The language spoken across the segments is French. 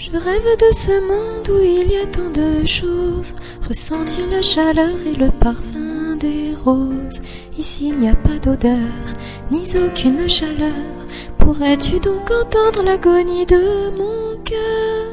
Je rêve de ce monde où il y a tant de choses, ressentir la chaleur et le parfum des roses. Ici il n'y a pas d'odeur, ni aucune chaleur. Pourrais-tu donc entendre l'agonie de mon cœur?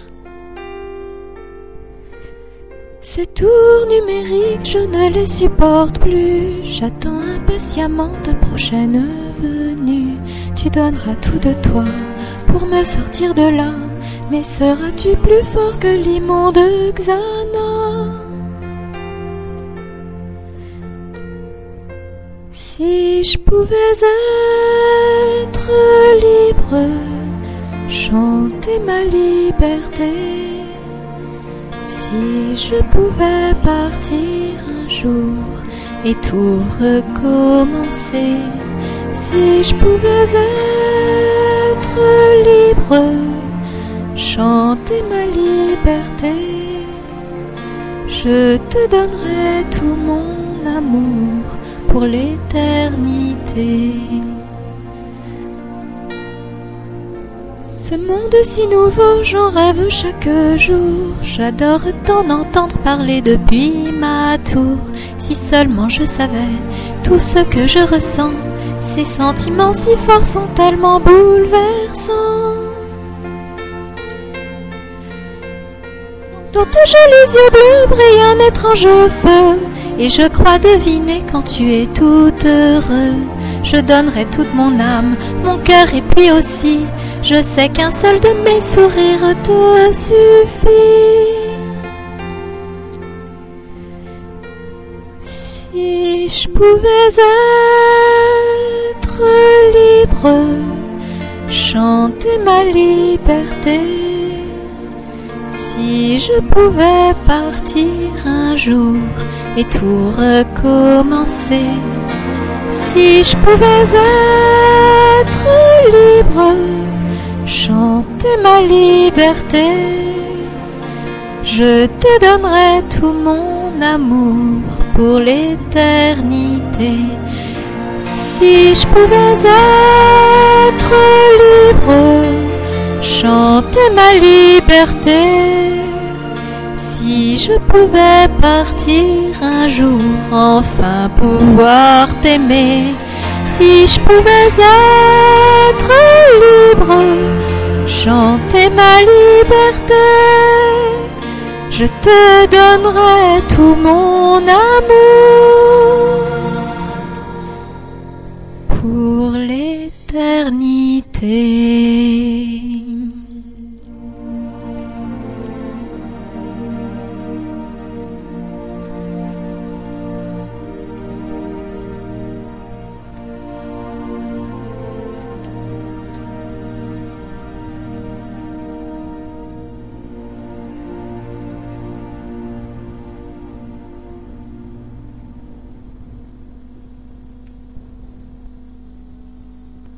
Ces tours numériques, je ne les supporte plus. J'attends impatiemment ta prochaine venue. Tu donneras tout de toi pour me sortir de là. Mais seras-tu plus fort que l'immonde Xana? Si je pouvais être libre, chanter ma liberté. Si je pouvais partir un jour et tout recommencer. Si je pouvais être libre, chanter ma liberté, je te donnerai tout mon amour pour l'éternité. Ce monde si nouveau, j'en rêve chaque jour. J'adore t'en entendre parler depuis ma tour. Si seulement je savais tout ce que je ressens, ces sentiments si forts sont tellement bouleversants. Dans tes jolis yeux bleus brille un étrange feu, et je crois deviner quand tu es tout heureux. Je donnerai toute mon âme, mon cœur et puis aussi, je sais qu'un seul de mes sourires te suffit. Si je pouvais être libre, chanter ma liberté. Si je pouvais partir un jour et tout recommencer. Si je pouvais être libre, chanter ma liberté, je te donnerai tout mon amour pour l'éternité. Si je pouvais être libre, chanter ma liberté. Si je pouvais partir un jour, enfin pouvoir t'aimer. Si je pouvais être libre, chanter ma liberté, je te donnerais tout mon amour